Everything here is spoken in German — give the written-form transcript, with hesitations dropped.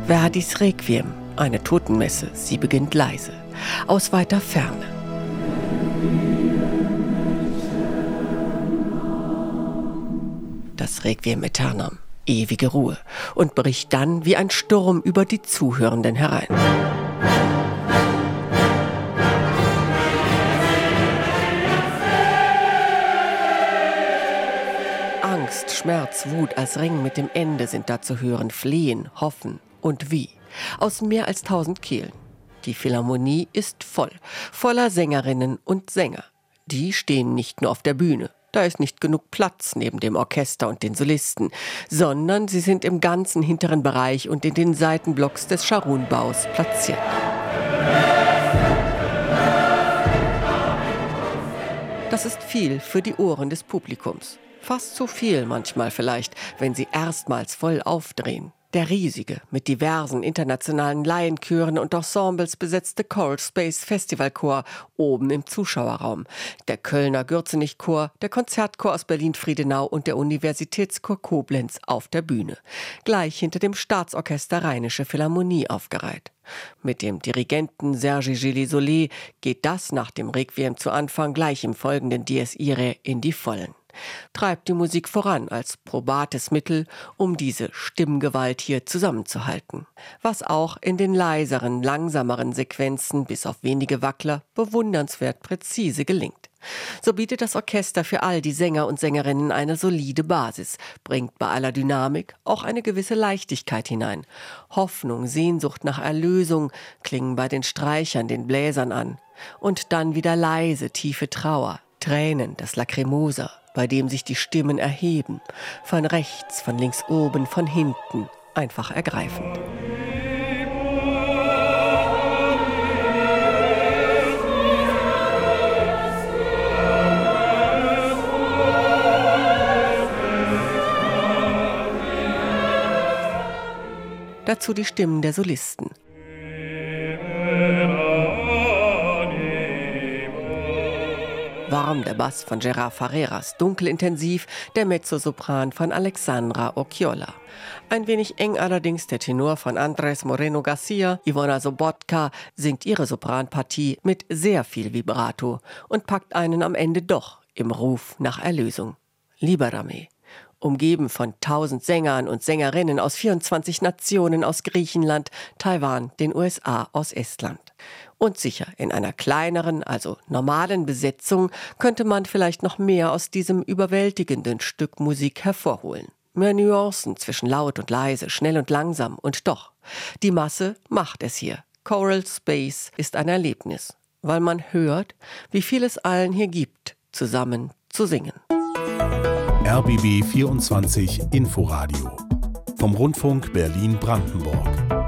Verdis Requiem, eine Totenmesse, sie beginnt leise, aus weiter Ferne. Das Requiem Aeternam, ewige Ruhe, und bricht dann wie ein Sturm über die Zuhörenden herein. Angst, Schmerz, Wut als Ring mit dem Ende sind da zu hören, Flehen, Hoffen und wie. Aus mehr als 1000 Kehlen. Die Philharmonie ist voll, voller Sängerinnen und Sänger. Die stehen nicht nur auf der Bühne, da ist nicht genug Platz neben dem Orchester und den Solisten, sondern sie sind im ganzen hinteren Bereich und in den Seitenblocks des Scharun-Baus platziert. Das ist viel für die Ohren des Publikums. Fast zu viel manchmal vielleicht, wenn sie erstmals voll aufdrehen. Der riesige, mit diversen internationalen Laienchören und Ensembles besetzte Choral Space Festivalchor oben im Zuschauerraum, der Kölner Gürzenich-Chor, der Konzertchor aus Berlin-Friedenau und der Universitätschor Koblenz auf der Bühne, gleich hinter dem Staatsorchester Rheinische Philharmonie aufgereiht. Mit dem Dirigenten Serge Gilles-Solé geht das nach dem Requiem zu Anfang gleich im folgenden Dies Irae in die Vollen. Treibt die Musik voran als probates Mittel, um diese Stimmgewalt hier zusammenzuhalten. Was auch in den leiseren, langsameren Sequenzen, bis auf wenige Wackler, bewundernswert präzise gelingt. So bietet das Orchester für all die Sänger und Sängerinnen eine solide Basis, bringt bei aller Dynamik auch eine gewisse Leichtigkeit hinein. Hoffnung, Sehnsucht nach Erlösung klingen bei den Streichern, den Bläsern an. Und dann wieder leise, tiefe Trauer, Tränen, das Lacrimosa, bei dem sich die Stimmen erheben, von rechts, von links oben, von hinten, einfach ergreifend. Dazu die Stimmen der Solisten. Warm der Bass von Gerard Farreras, dunkelintensiv der Mezzosopran von Alexandra Occhiolla. Ein wenig eng allerdings der Tenor von Andrés Moreno García. Ivona Sobotka singt ihre Sopranpartie mit sehr viel Vibrato und packt einen am Ende doch im Ruf nach Erlösung. Libérame. Umgeben von 1000 Sängern und Sängerinnen aus 24 Nationen, aus Griechenland, Taiwan, den USA, aus Estland. Und sicher, in einer kleineren, also normalen Besetzung könnte man vielleicht noch mehr aus diesem überwältigenden Stück Musik hervorholen. Mehr Nuancen zwischen laut und leise, schnell und langsam und doch. Die Masse macht es hier. Choral Space ist ein Erlebnis, weil man hört, wie viel es allen hier gibt, zusammen zu singen. RBB 24 Inforadio vom Rundfunk Berlin-Brandenburg.